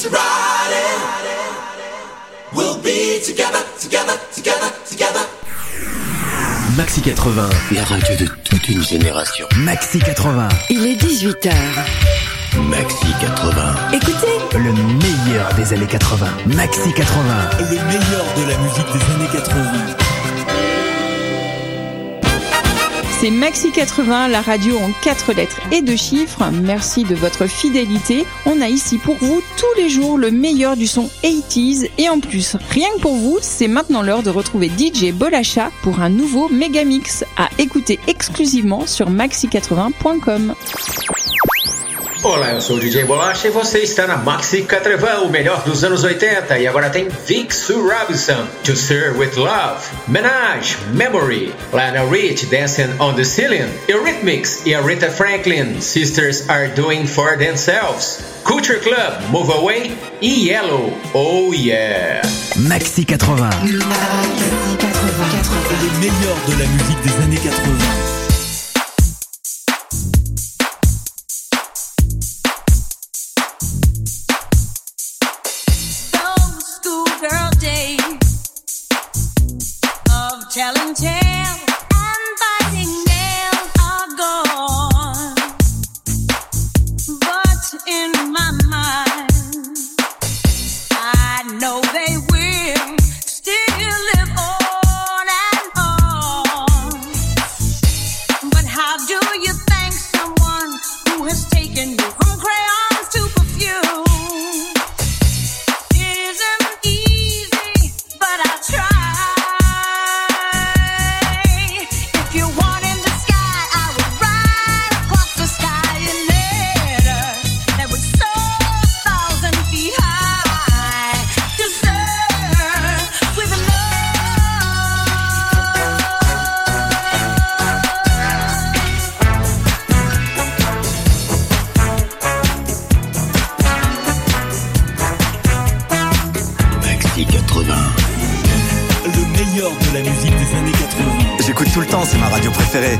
to riding. We'll be together, together, together, together. Maxi 80, la radio de toute une génération. Maxi 80. Il est 18h. Maxi 80. Écoutez, le meilleur des années 80. Maxi 80. Le meilleur de la musique des années 80. C'est Maxi 80, la radio en 4 lettres et 2 chiffres. Merci de votre fidélité. On a ici pour vous tous les jours le meilleur du son 80s. Et en plus, rien que pour vous, c'est maintenant l'heure de retrouver DJ Bolacha pour un nouveau Megamix à écouter exclusivement sur maxi80.com. Olá, eu sou o DJ Bolacha e você está na Maxi 80, o melhor dos anos 80. E agora tem Vic Sue Robinson, To Serve With Love, Menage, Memory, Lionel Rich, Dancing on the Ceiling, Eurythmics e Aretha Franklin, Sisters Are Doing For Themselves, Culture Club, Move Away e Yellow, Oh Yeah. Maxi 80. Le meilleur de la musique des années 80. Telling tales and biting nails are gone, but in my mind, I know they will still live on and on. But how do you thank someone who has taken you from crayons to perfume? It isn't easy, but I try. De la musique des années 80. J'écoute tout le temps, c'est ma radio préférée.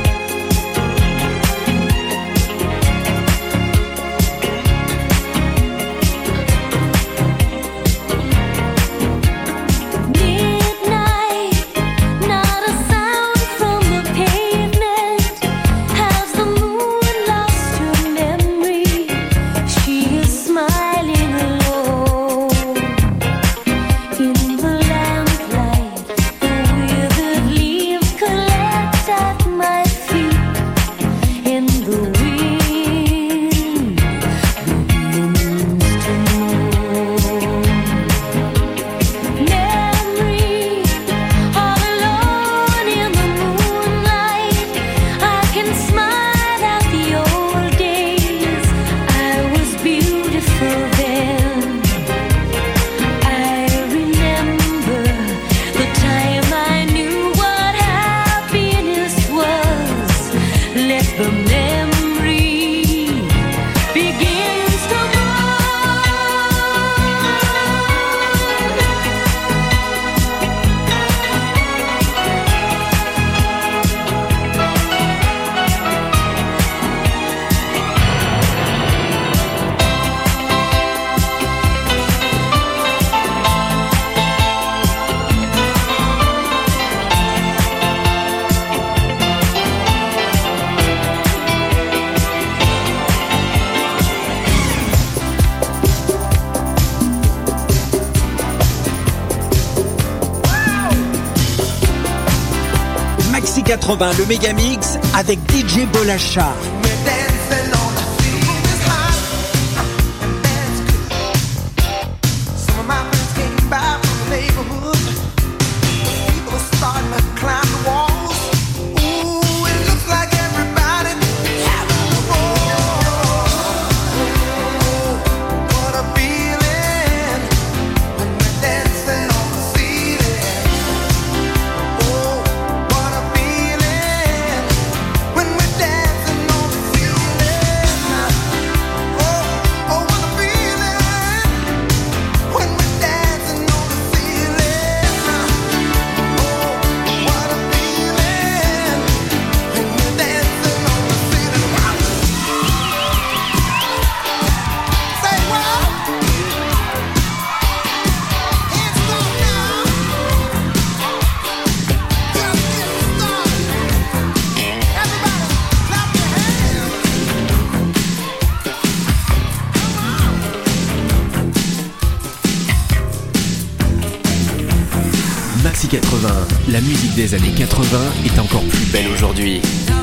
Maxi 80, le Megamix avec DJ Bolacha. When we're dancing on Maxi 80, la musique des années 80 est encore plus belle aujourd'hui.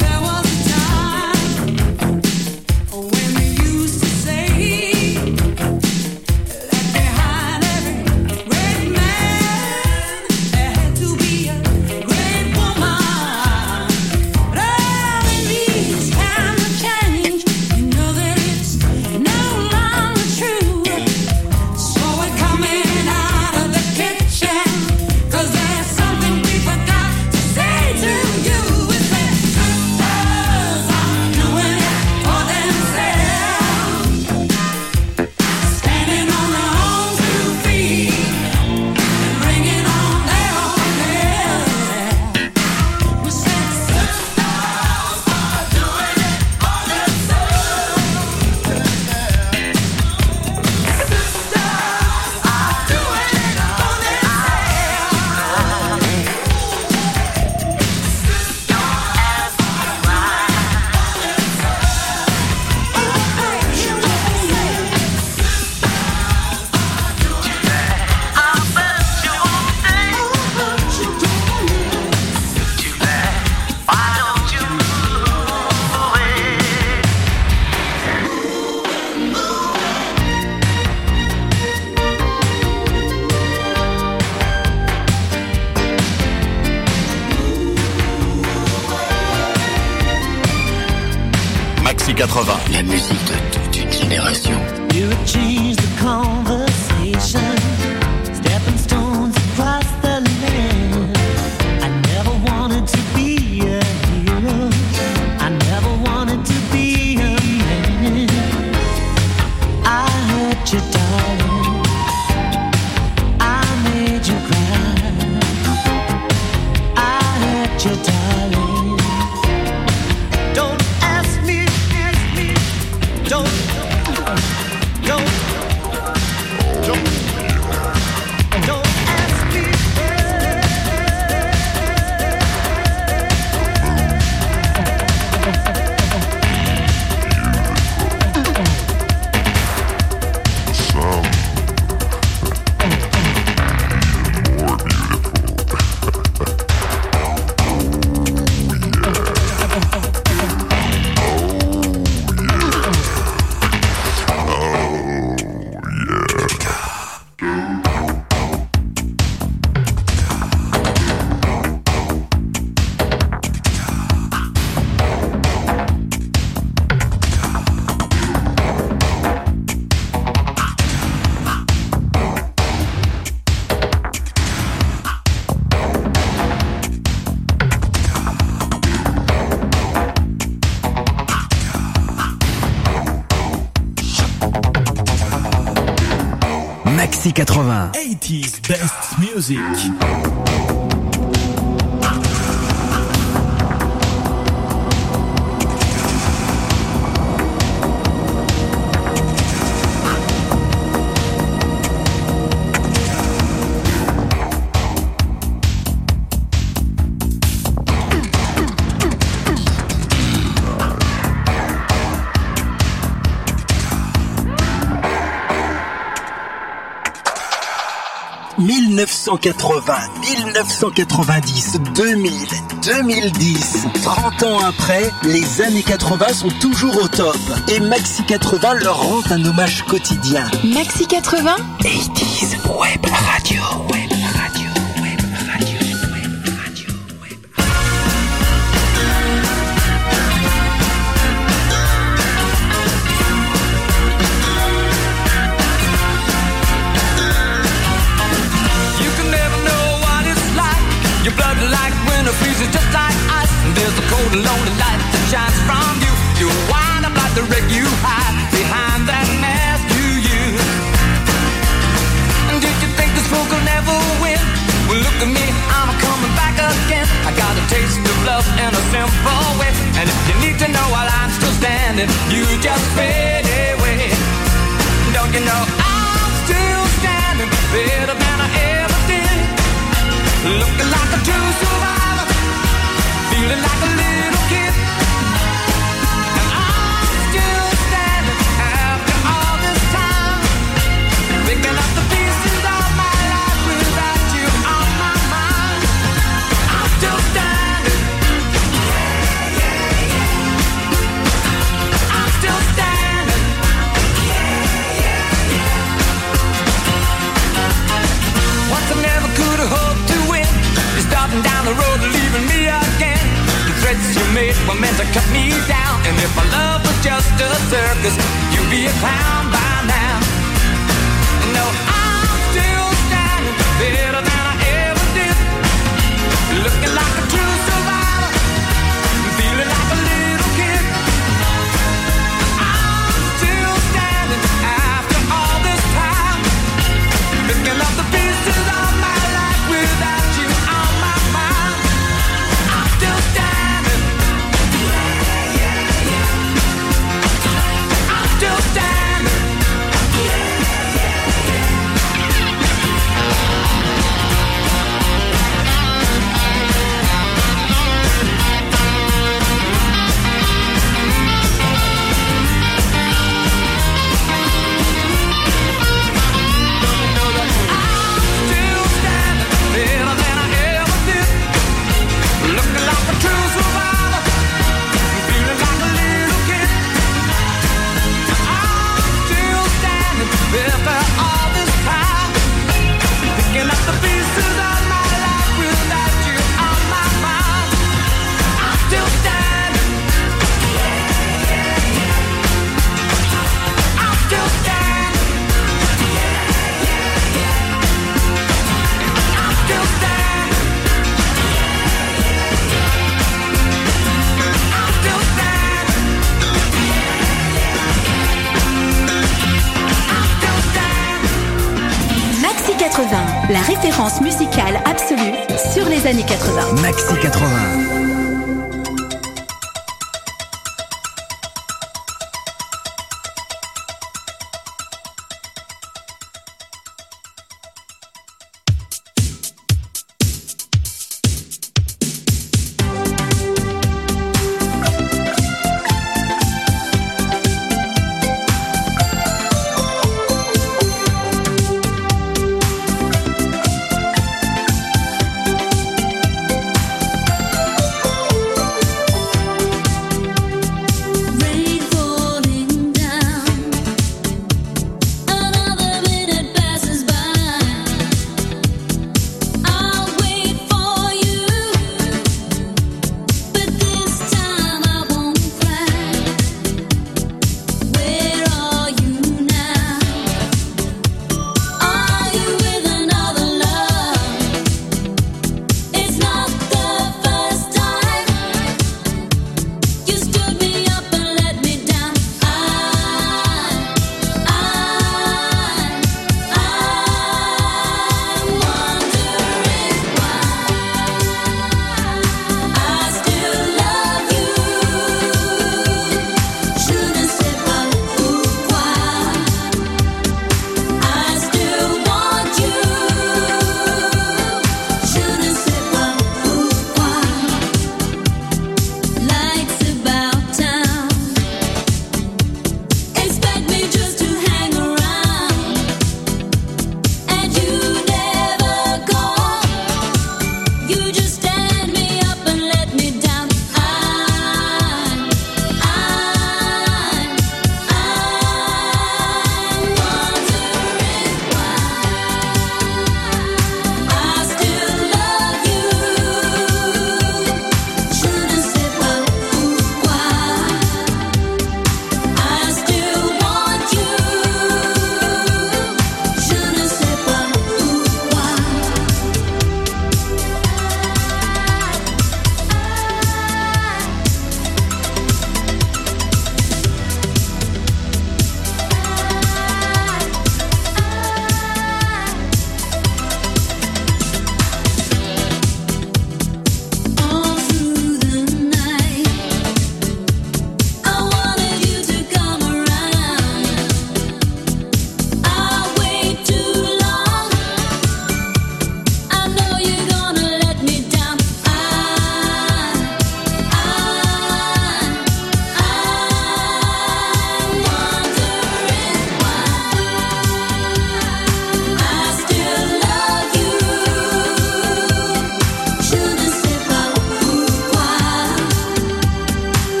Maxi 80, la musique de toute une génération. You would change the conversation, stepping stones across the land. I never wanted to be a hero, I never wanted to be a man. I hurt you, darling, I made you cry. I hurt you, darling. Don't ask me, don't ask me. Maxi 80. 80's best music. « 1980, 1990, 2000, 2010, 30 ans après, les années 80 sont toujours au top. Et Maxi 80 leur rend un hommage quotidien. Maxi 80 80's Web Radio. Web Radio. Web Radio. Web Radio. Web Radio. Your blood like winter freezes just like ice. And there's a cold and lonely light that shines from you. You wind up like the wreck you hide behind that mask you use. And did you think this fool could never win? Well, look at me, I'm coming back again. I got a taste of love in a simple way. And if you need to know while I'm still standing, you just fade away. Don't you know I'm still standing better than I ever did? Looking like a true survivor, feeling like a little kid. And I'm still standing after all this time, picking up the pieces of my life without you on my mind. cut me down. And if my love was just a circus, you'd be a clown by now. No, I'm still standing better than I ever did. Looking like a true survivor, feeling like a little kid. I'm still standing after all this time, picking up the pieces of my life without you on my mind. I'm still standing. I'm still standing. Better than I ever did. Looking like a true survivor, feeling like a little kid. I'm still standing after all this time, picking up the pieces of my life without you on my mind. I'm still standing. I'm still standing. Still standing. I'm still standing. I'm still standing. Maxi 80, la référence musicale absolue sur les années 80. Maxi 80. I'm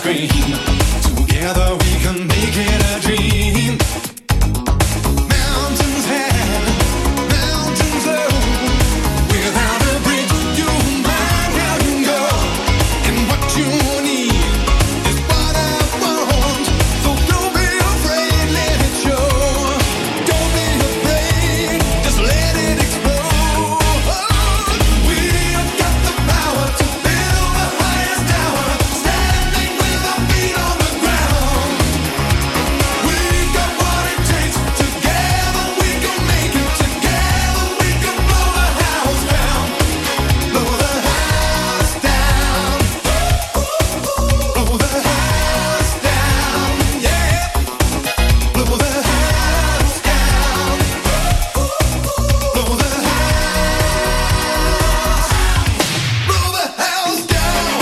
scream. Together we can make it a dream. Mountains high, mountains low. Without a bridge, you mind how you go. And what you need is what I want. So don't be afraid, let it show. Don't be afraid, just let it explode. We've got the power to build the highest tower, standing with our feet on the ground. We've got what it takes, together we can make it, together we can blow the house down. Blow the house down. Blow the house down, yeah. Blow the house down. Blow the house. Blow the house down.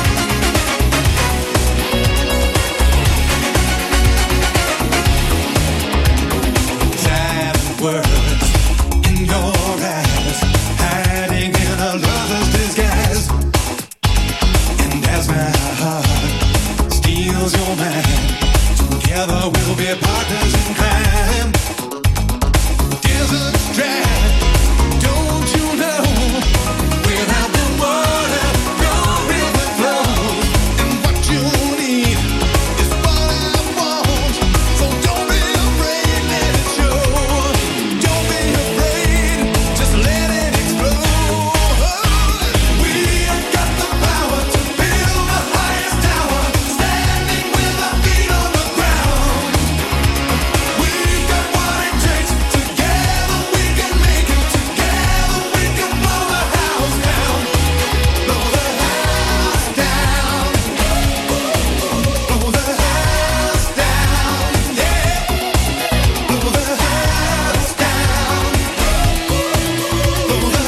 Sad words in your eyes, hiding in a lover's disguise. And as my heart steals your mind, together we'll be partners in crime. Desert's dry, don't you know? Without the water, no river flows. And what you need is what I want. So don't be afraid, let it show. Don't be afraid, just let it explode. We've got the power to build the highest tower, standing with our feet on the ground. We've got what it takes, together we can make it, together we can blow the house down. Blow the house down. Blow the house down, yeah. Blow the house down. Blow the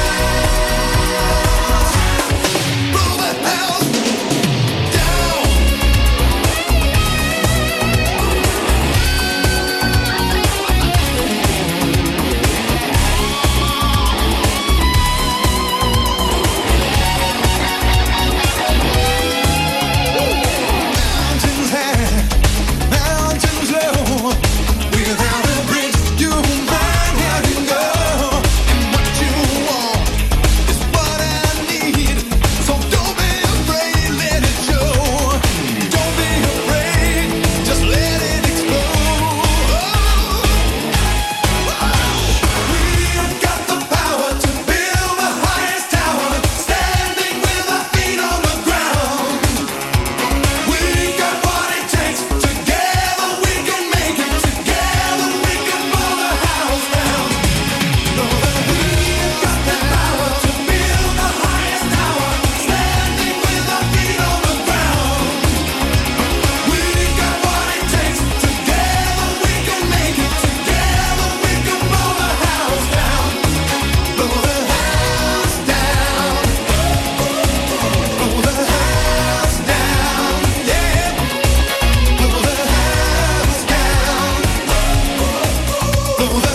mountains high, mountains low. Without a bridge, you mind how you go. And what you want is what I need. So don't be afraid, let it show. Don't be afraid, just let it explode. We've got the power to build the highest tower, standing with our feet on the ground. We've got what it takes, together we can make it, together we can blow the house down. We've got the power to build the highest tower, standing with our feet on the ground. We've got what it takes, together we can make it, together we can blow the house down. Blow the house down. Blow the house down, yeah. Blow the house down. Blow the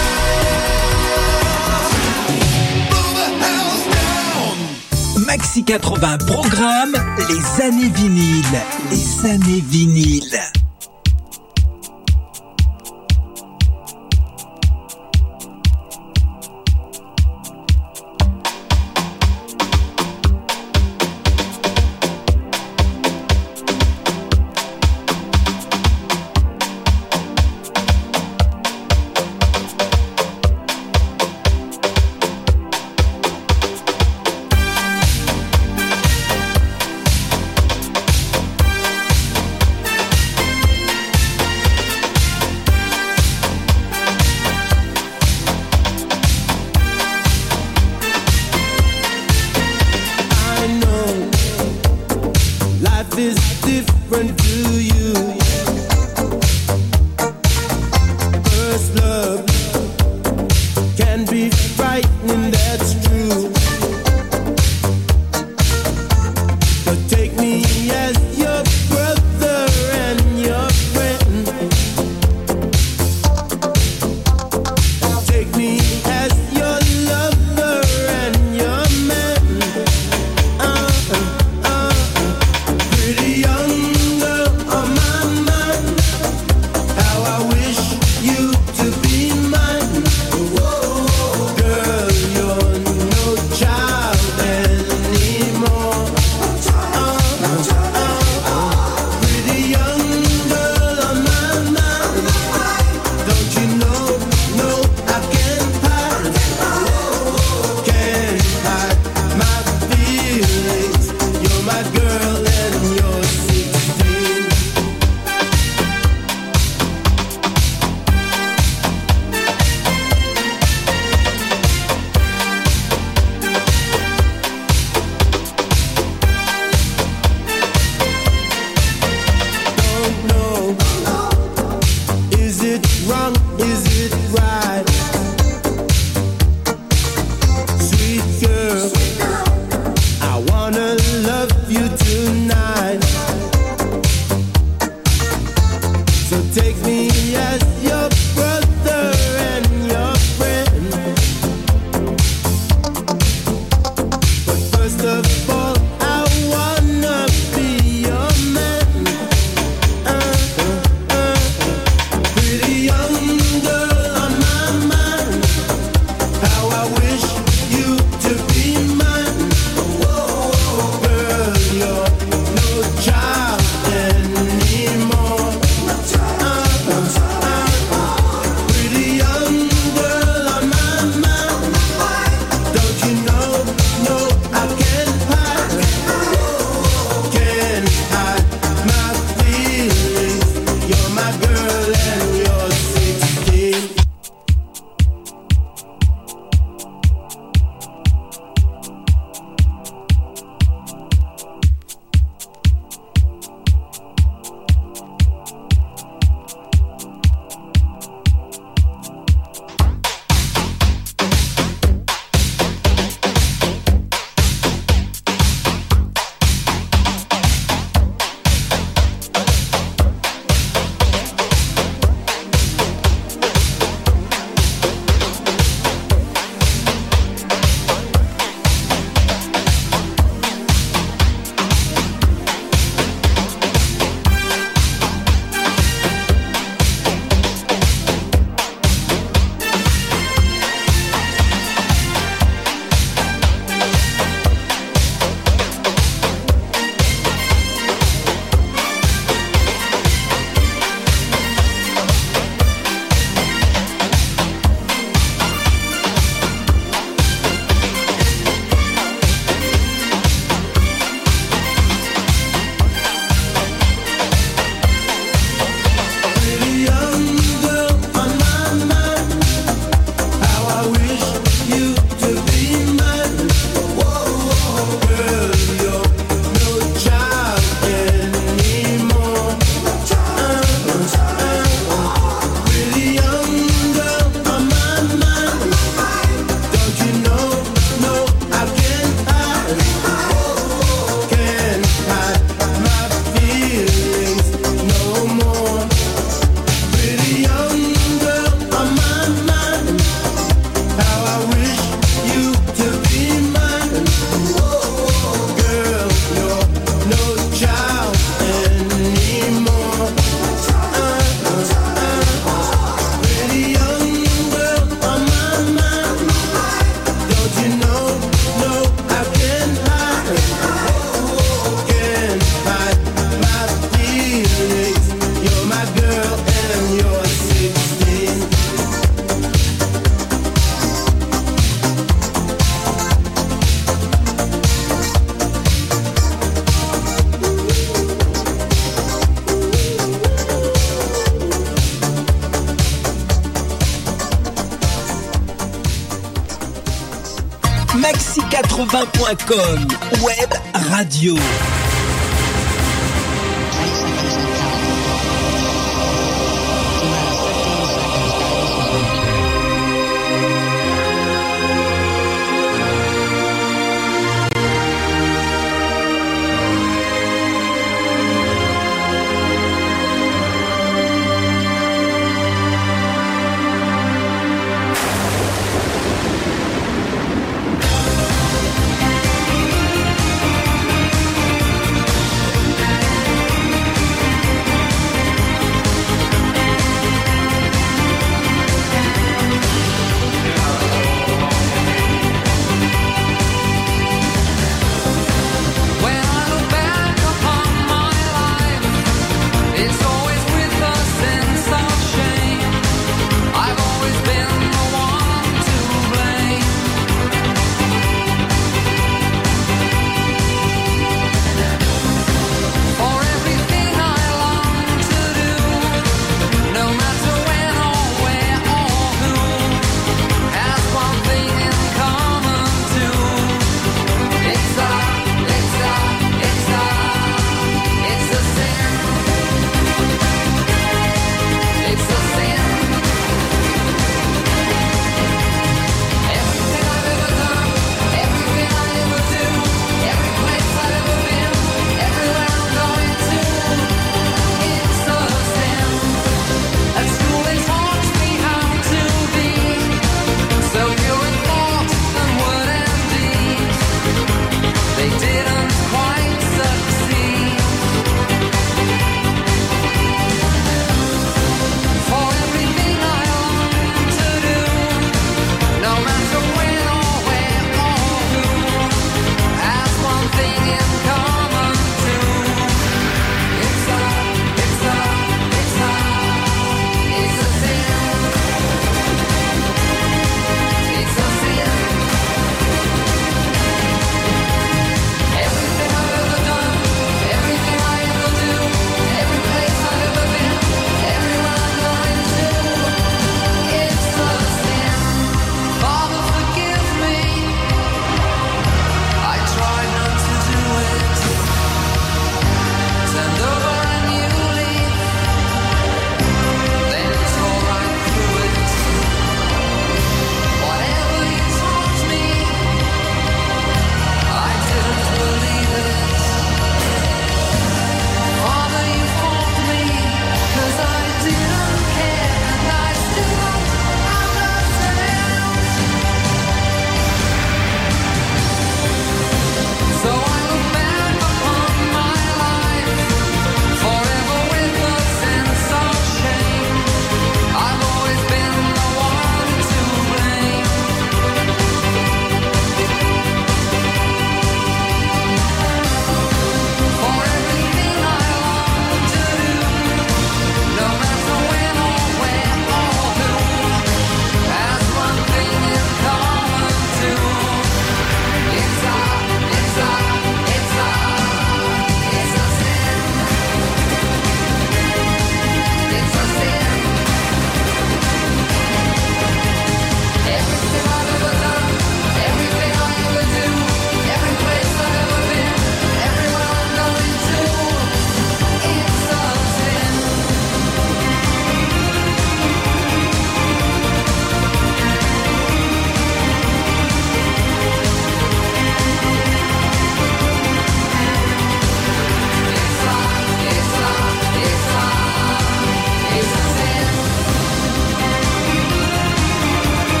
house down. Maxi 80 programme les années vinyles. Les années vinyles. années80.com. Web radio.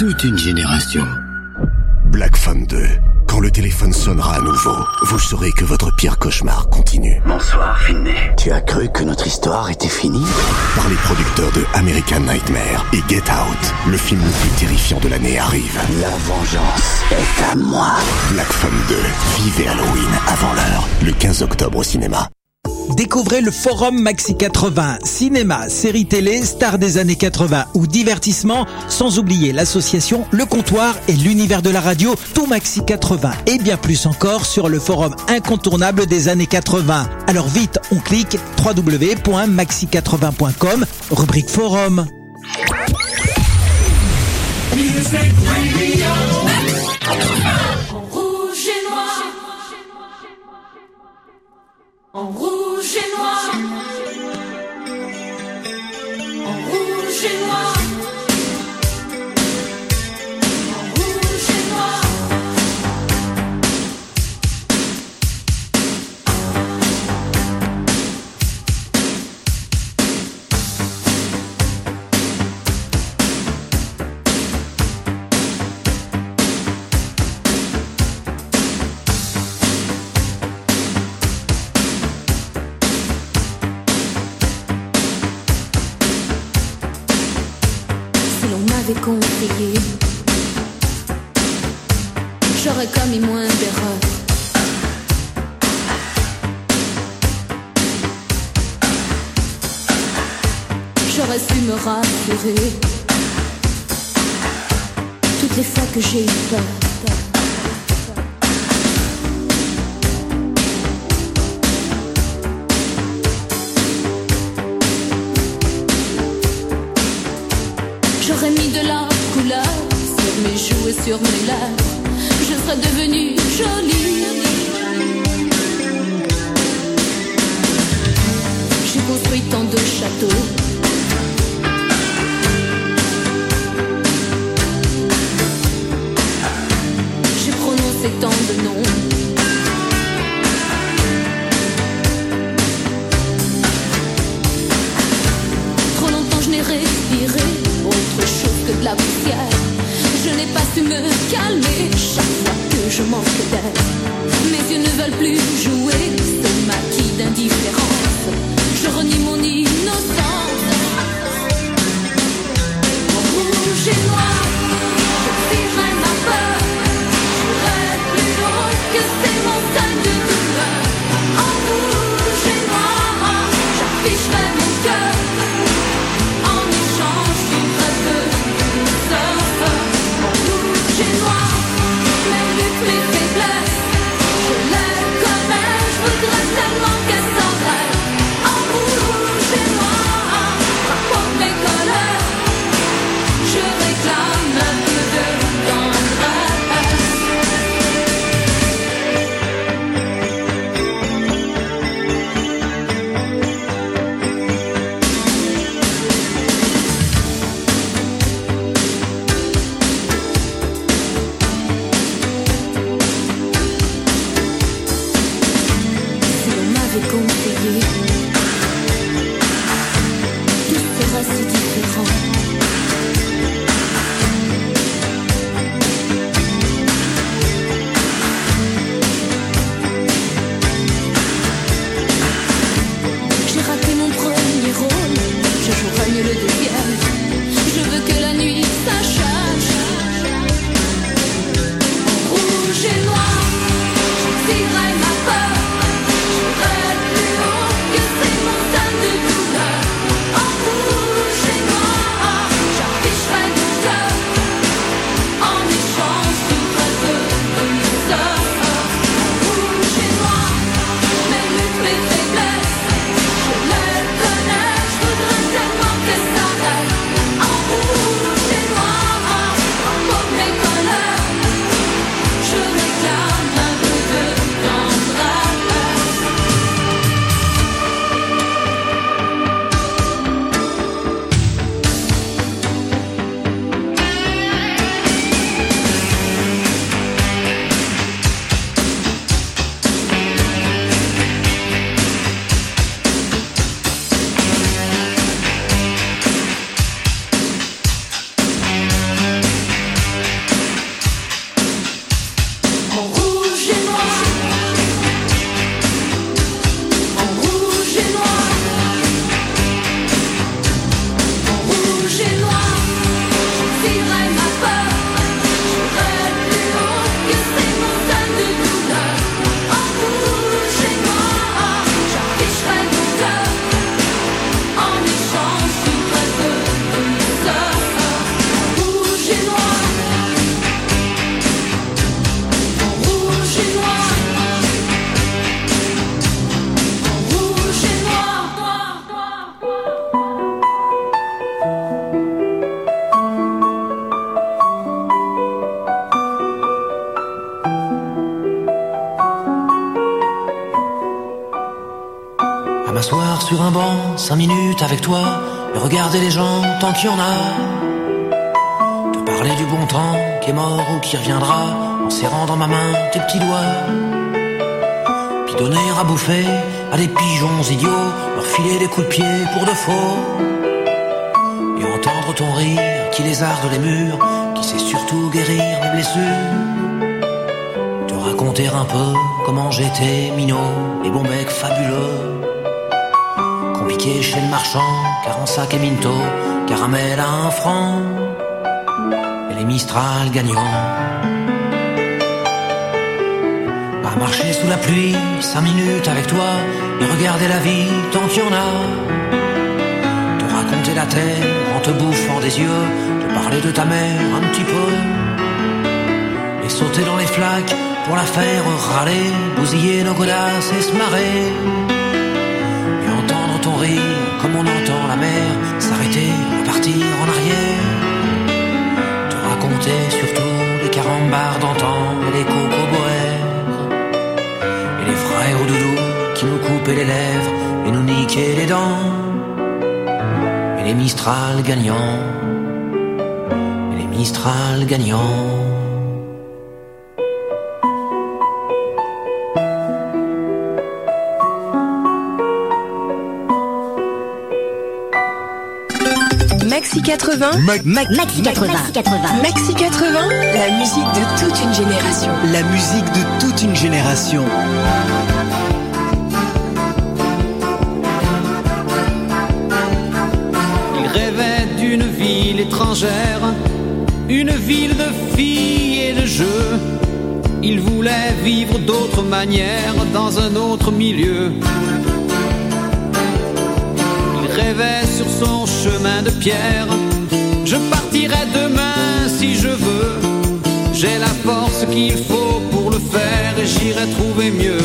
toute une génération. Black Phone 2. Quand le téléphone sonnera à nouveau, vous saurez que votre pire cauchemar continue. Bonsoir, Finney. Tu as cru que notre histoire était finie? Par les producteurs de American Nightmare et Get Out, le film le plus terrifiant de l'année arrive. La vengeance est à moi. Black Phone 2. Vivez Halloween avant l'heure. Le 15 octobre au cinéma. Découvrez le Forum Maxi 80, cinéma, séries télé, stars des années 80 ou divertissement, sans oublier l'association, le comptoir et l'univers de la radio, tout Maxi 80 et bien plus encore sur le forum incontournable des années 80. Alors vite, on clique www.maxi80.com, rubrique forum. En rouge et noir, en rouge et noir, en rouge et noir. Conseillé, j'aurais commis moins d'erreurs. J'aurais su me rassurer toutes les fois que j'ai eu peur. J'aurais mis de la couleur sur mes joues et sur mes lèvres. Je serais devenue jolie. J'ai construit tant de châteaux. J'ai prononcé tant de noms. Trop longtemps je n'ai respiré autre chose que de la poussière. Je n'ai pas su me calmer chaque fois que je manque d'air. Mes yeux ne veulent plus jouer ce maquis d'indifférence. Je renie mon innocence. En rouge et noir, je fuirai ma peur. J'irai plus haut que ces montagnes de douleur. En rouge et noir, j'afficherai mon cœur. En échange d'une rêve surf. En rouge et noir, mes luttes, mes faiblesses, je l'aime comme elle, je voudrais tellement qu'elle s'arrête. En rouge et noir, raconte mes colères, je réclame m'asseoir sur un banc 5 minutes avec toi et regarder les gens tant qu'il y en a. Te parler du bon temps qui est mort ou qui reviendra en serrant dans ma main tes petits doigts. Puis donner à bouffer à des pigeons idiots, leur filer des coups de pied pour de faux. Et entendre ton rire qui lézarde les murs, qui sait surtout guérir mes blessures. Te raconter un peu comment j'étais minot, les bons becs fabuleux. Compliqué chez le marchand, car en sac et minto, caramel à 1 franc. Et les Mistral gagnants. À marcher sous la pluie 5 minutes avec toi et regarder la vie tant qu'il y en a. Te raconter la terre en te bouffant des yeux, te parler de ta mère un petit peu. Et sauter dans les flaques pour la faire râler, bousiller nos godasses et se marrer. Et entendre ton rire comme on entend la mer s'arrêter, repartir en arrière. Te raconter surtout les carambars d'antan et les cocoboères. Et les frères au doudou qui nous coupaient les lèvres et nous niquaient les dents. Et les Mistral gagnants. Et les Mistral gagnants. Maxi 80. Maxi 80. Maxi 80. La musique de toute une génération. La musique de toute une génération. Il rêvait d'une ville étrangère, une ville de filles et de jeux. Il voulait vivre d'autres manières dans un autre milieu. Il rêvait sur son chemin de pierre. Je partirai demain si je veux. J'ai la force qu'il faut pour le faire et j'irai trouver mieux.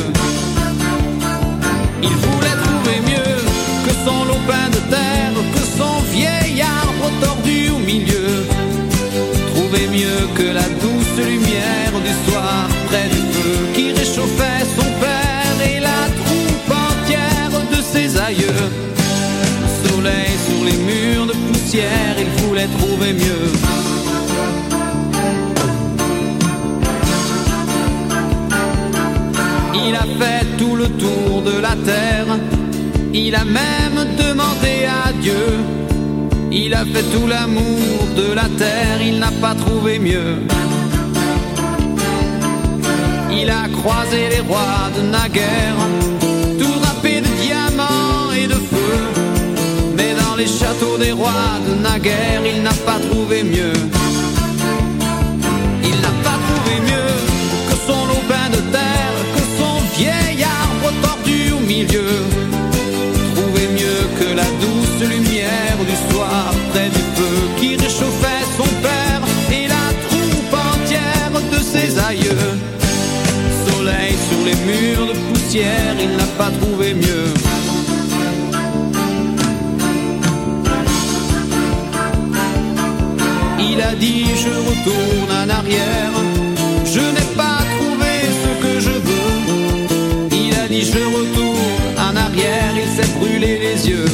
Il voulait trouver mieux que son lopin de terre, que son vieil arbre tordu au milieu. Trouver mieux que la douce lumière du soir près du feu qui réchauffait son père et la troupe entière de ses aïeux. Soleil sur les murs de poussière, il voulait trouver mieux. Il a fait tout le tour de la terre, il a même demandé à Dieu. Il a fait tout l'amour de la terre, il n'a pas trouvé mieux. Il a croisé les rois de naguère, tout râpé de diamants et de feu. Mais dans les châteaux des rois de naguère, il n'a pas trouvé mieux. Il n'a pas trouvé mieux que son lopin de terre, que son vieil arbre tordu au milieu. Trouver mieux que la douce lumière du soir près du feu qui réchauffait son père et la troupe entière de ses aïeux. Soleil sur les murs de poussière, il n'a pas trouvé mieux. Il a dit je retourne en arrière, je n'ai pas trouvé ce que je veux. Il a dit je retourne en arrière, il s'est brûlé les yeux.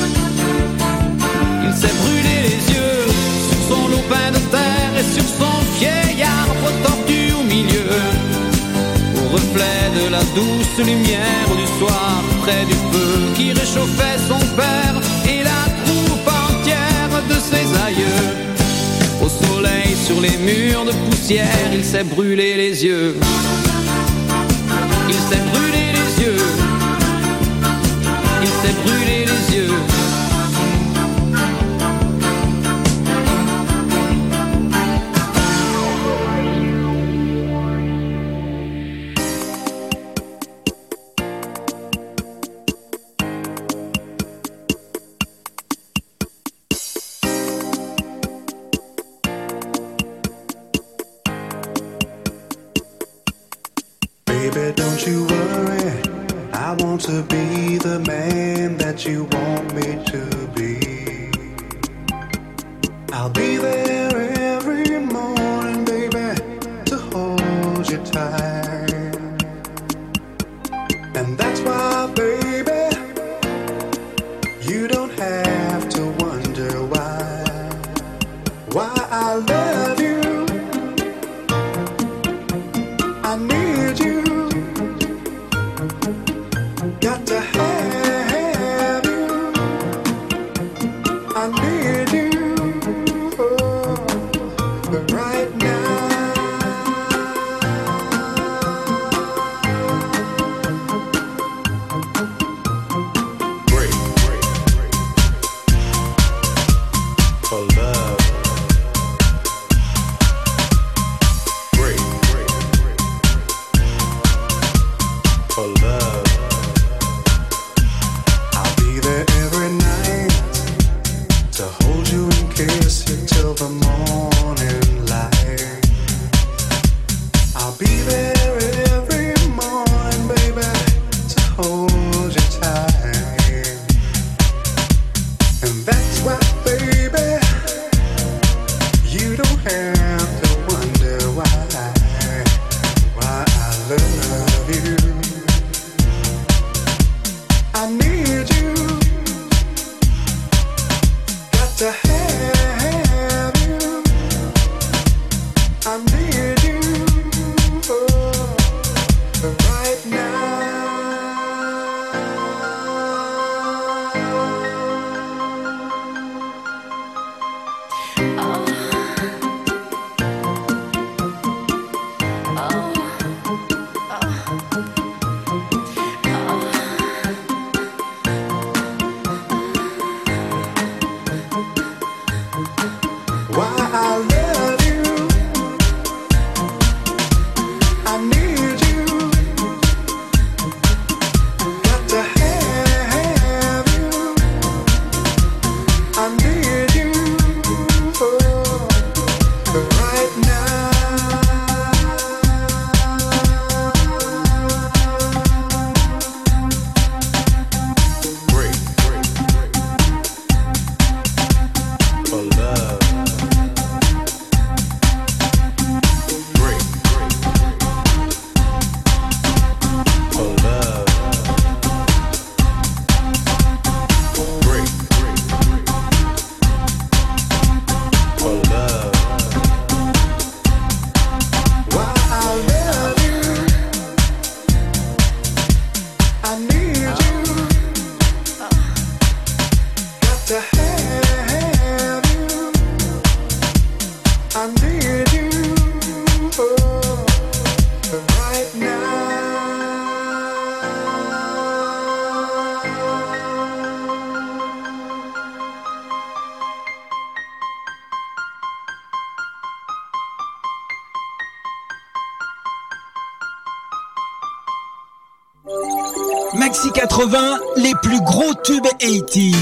Il s'est brûlé les yeux sur son lopin de terre et sur son vieil arbre tordu au milieu. Au reflet de la douce lumière du soir près du feu qui réchauffait son père et la troupe entière de ses aïeux. Au soleil sur les murs de poussière, il s'est brûlé les yeux. Il s'est brûlé les yeux. Il s'est brûlé les yeux. Baby, don't you worry, I want to be the man that you want me to be. I'll be there every morning, baby, to hold you tight. And that's why, baby, Maxi 80, les plus gros tubes 80s.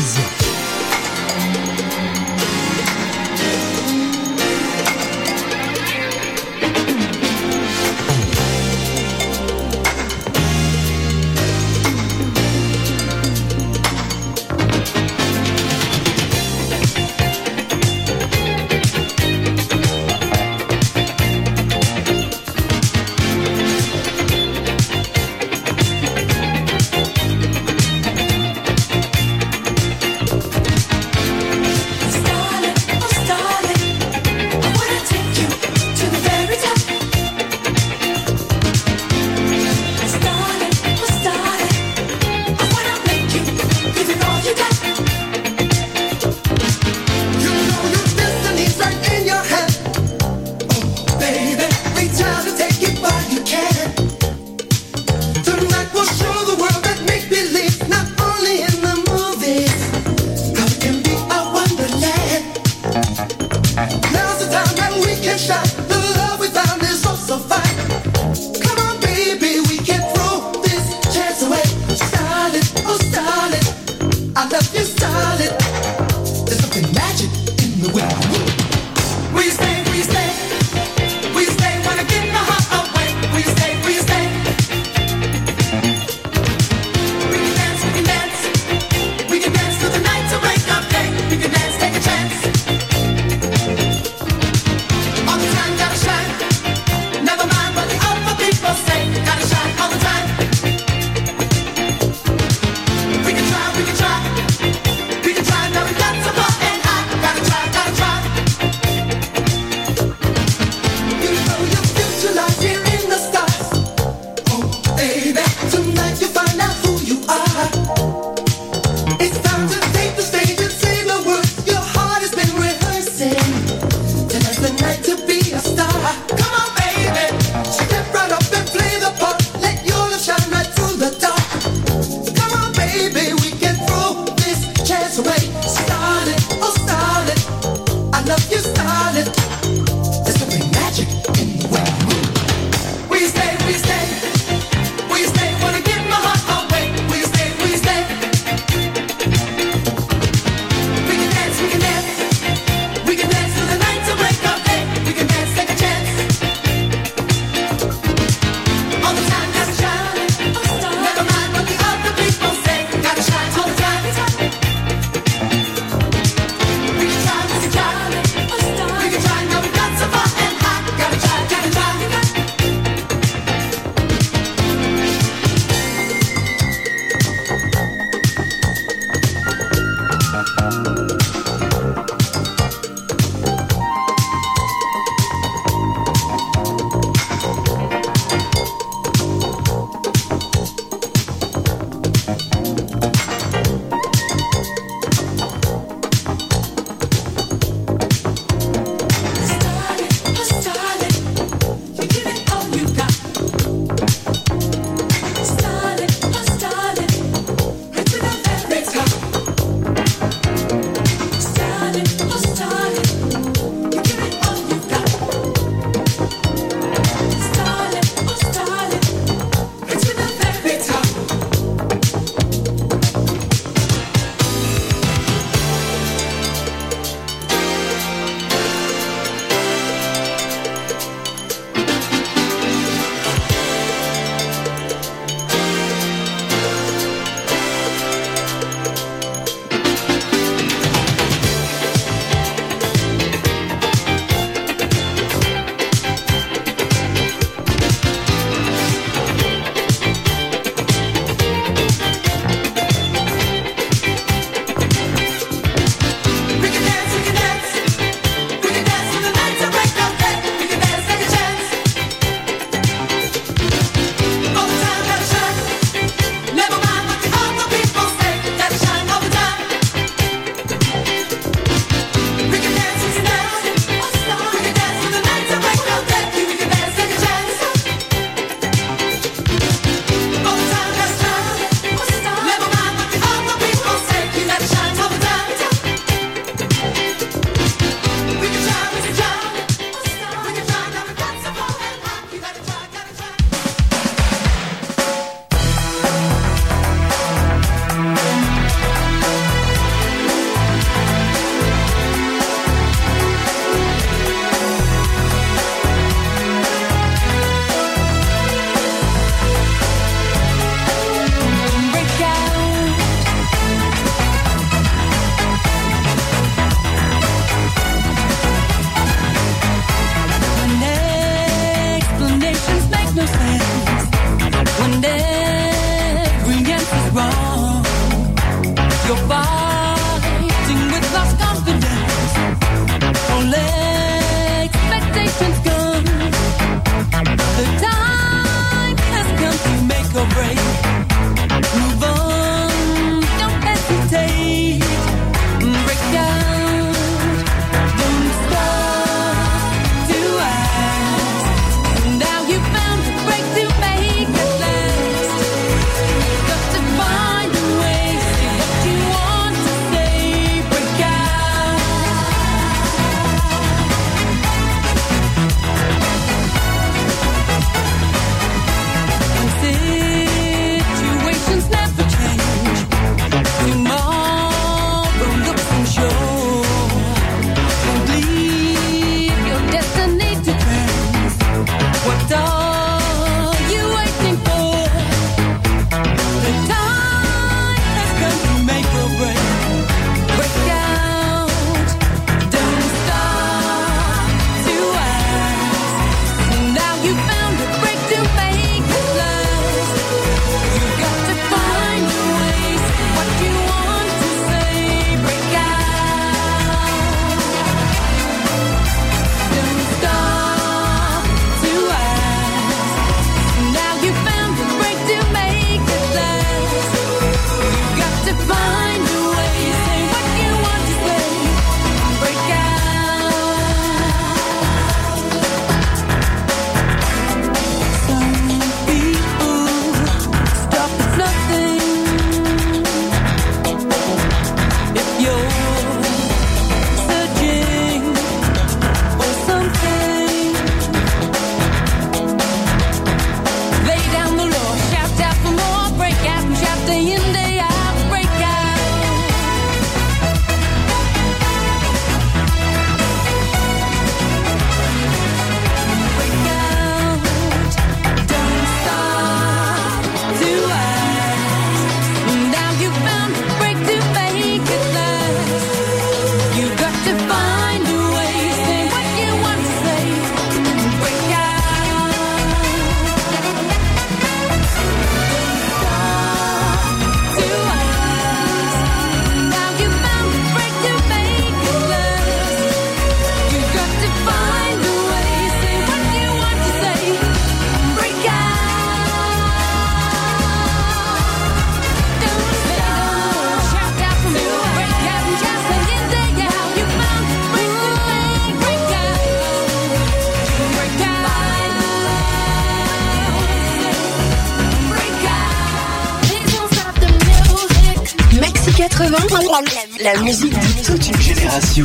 80, la musique de toute une génération.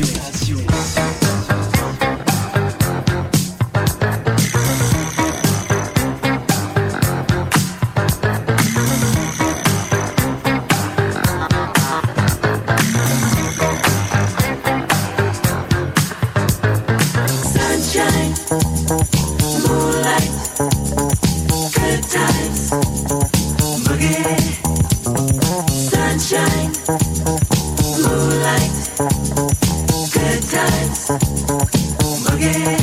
Sunshine, moonlight, good times, boogie. Sunshine, moonlight, good times, boogie.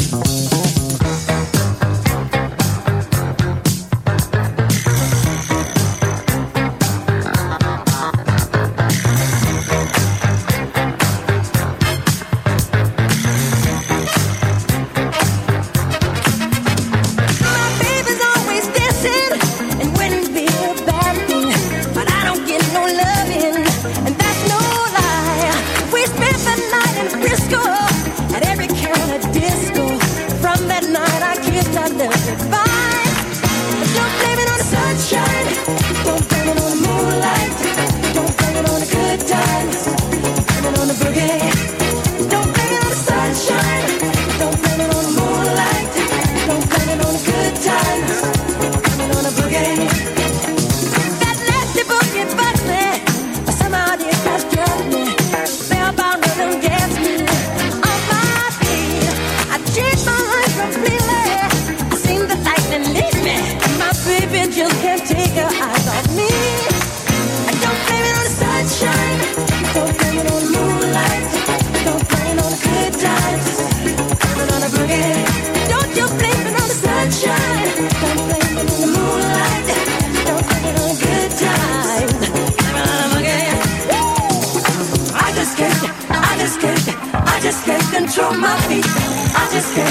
Control my feet. I just can't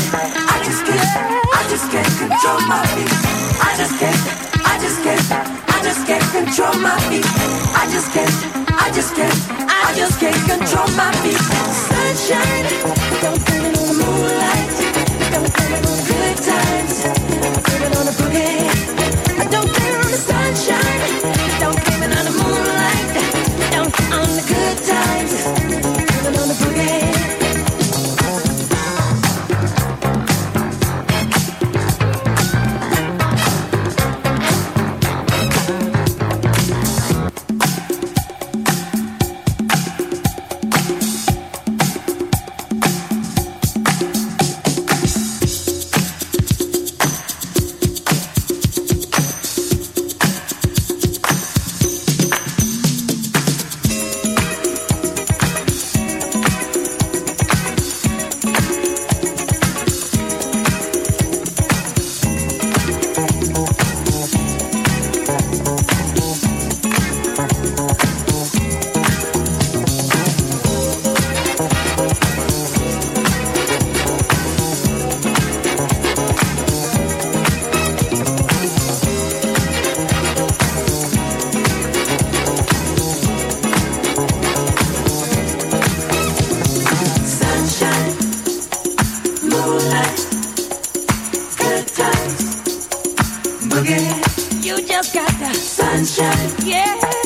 control my feet. I just can't control my feet. I just can't control my feet. Sunshine, don't blame it on the moonlight. Don't blame it on the good times. Blame it on the boogie. Don't blame it on the sunshine. Don't blame it on the moonlight. Don't on the good times. Blame it on the boogie. You just got the sunshine, yeah.